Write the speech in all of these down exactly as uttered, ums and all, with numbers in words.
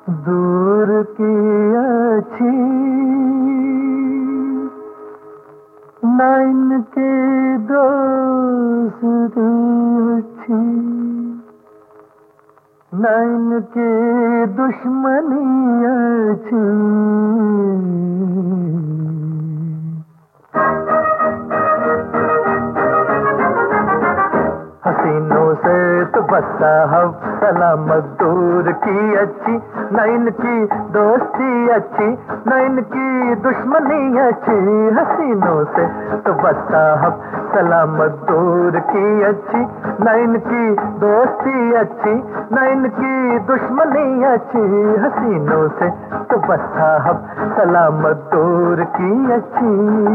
दूर की अच्छी ना इनके दोस्त अच्छी ना इनकी दुश्मनी अच्छी। हसीनों से तो बस साहब सलामत दूर की अच्छी न इनकी दोस्ती अच्छी न इनकी दुश्मनी अच्छी। हसीनों से तो बस साहब सलामत दूर की अच्छी न इनकी दोस्ती अच्छी न इनकी दुश्मनी अच्छी। हसीनों से तो बस साहब सलामत दूर की अच्छी।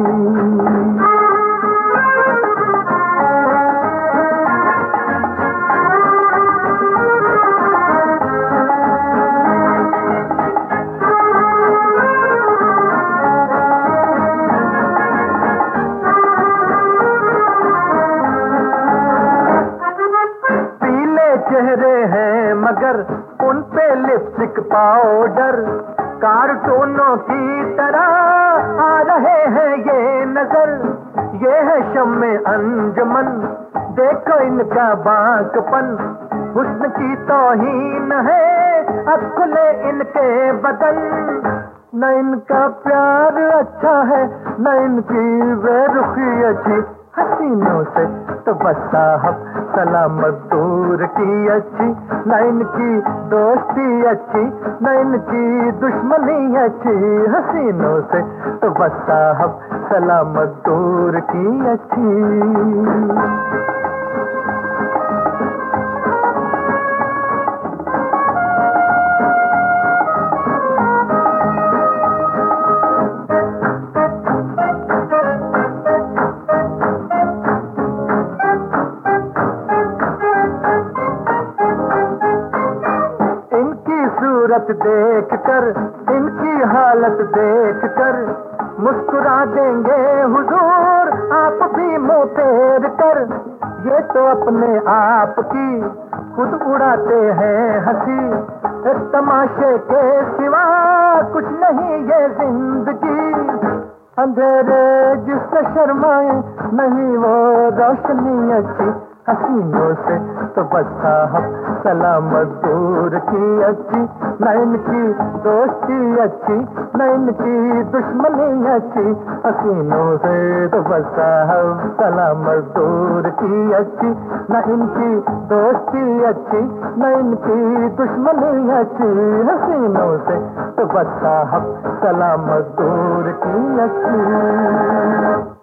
चेहरे हैं मगर उन पे लिपस्टिक पाउडर कार्टूनों की तरह आ रहे हैं ये नजर। ये है शम्मे अंजमन देखो इनका बांकपन हुस्न की तौहीन है अब खुले इनके बदन। न इनका प्यार अच्छा है न इनकी बेरुखी अच्छी। हसीनों से तो बस साहब सलामत दूर की अच्छी न इनकी दोस्ती अच्छी न इनकी दुश्मनी अच्छी। हसीनों से तो बस साहब सलामत दूर की अच्छी। सूरत देखकर इनकी हालत देखकर मुस्कुरा देंगे हुजूर आप भी मुंह फेर कर। ये तो अपने आप की खुद उड़ाते हैं हंसी इस तमाशे के सिवा कुछ नहीं ये जिंदगी। अंधेरे जिससे शर्माए नहीं वो रोशनी अच्छी। हसीनों से तो बस साहब सलामत दूर की अच्छी न इनकी दोस्ती अच्छी न इनकी दुश्मनी अच्छी। हसीनों से तो बस साहब सलामत दूर की अच्छी न इनकी दोस्ती अच्छी न इनकी दुश्मनी अच्छी। हसीनों से तो बस साहब सलामत दूर की अच्छी।